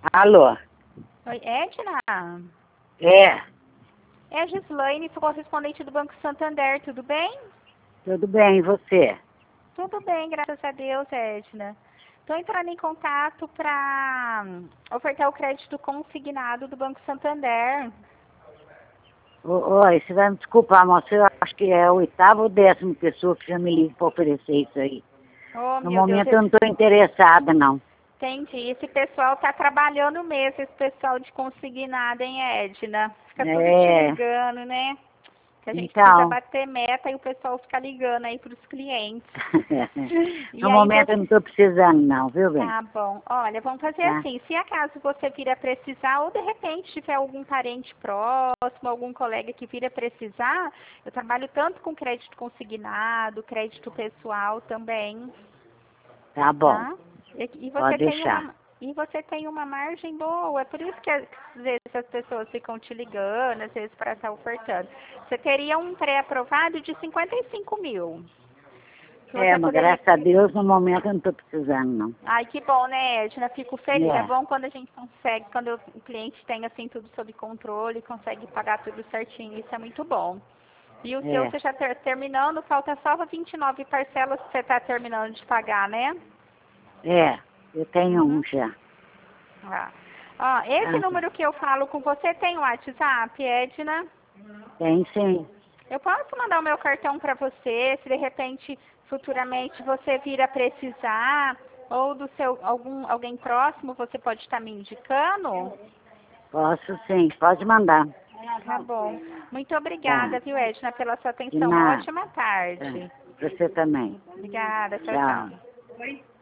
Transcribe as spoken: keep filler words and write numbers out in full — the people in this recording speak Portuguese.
Alô? Oi, Edna? É, É a Gislaine, sou correspondente do Banco Santander, tudo bem? tudo bem, e você? Tudo bem, graças a Deus, Edna. Estou entrando em contato para ofertar o crédito consignado do Banco Santander. Ô, Oi, você vai me desculpar, moça, eu acho que é a oitava ou décima pessoa que já me liga para oferecer isso aí. Oh, No meu Deus, momento eu não estou interessada, não. entendi. Esse pessoal está trabalhando mesmo, esse pessoal de consignado, hein, Edna? Fica tudo te É, ligando, né? Que a gente precisa então, bater meta e o pessoal fica ligando aí para os clientes. E no aí momento eu você... não estou precisando, não, viu, bem? Tá bom. Olha, vamos fazer Tá? assim. Se acaso você vir a precisar, ou de repente tiver algum parente próximo, algum colega que vir a precisar, eu trabalho tanto com crédito consignado, crédito pessoal também, Tá bom, tá? E, e você pode tem deixar. uma e você tem uma margem boa, é por isso que às vezes as pessoas ficam te ligando, às vezes para estar ofertando. Você teria um pré-aprovado de cinquenta e cinco mil. Que É, você mas poderia... graças a Deus no momento eu não estou precisando, não. Ai, que bom, né, Edna? Fico feliz. É É, bom quando a gente consegue, quando o cliente tem assim tudo sob controle, consegue pagar tudo certinho. Isso é muito bom. E o seu é, você já ter, terminando, falta só vinte e nove parcelas que você está terminando de pagar, né? é, eu tenho um Uhum. já. Ah. Ó, esse Ah, número que eu falo com você tem o WhatsApp, Edna? tem sim. Eu posso mandar o meu cartão para você, se de repente, futuramente, você vir a precisar, ou do seu algum alguém próximo, você pode estar me indicando? Posso sim, pode mandar. Tá bom. Muito Tá, obrigada, viu, Edna, pela sua de atenção. Uma nada. ótima Tá. tarde. Você também. Obrigada. Tchau, Tchau. tchau.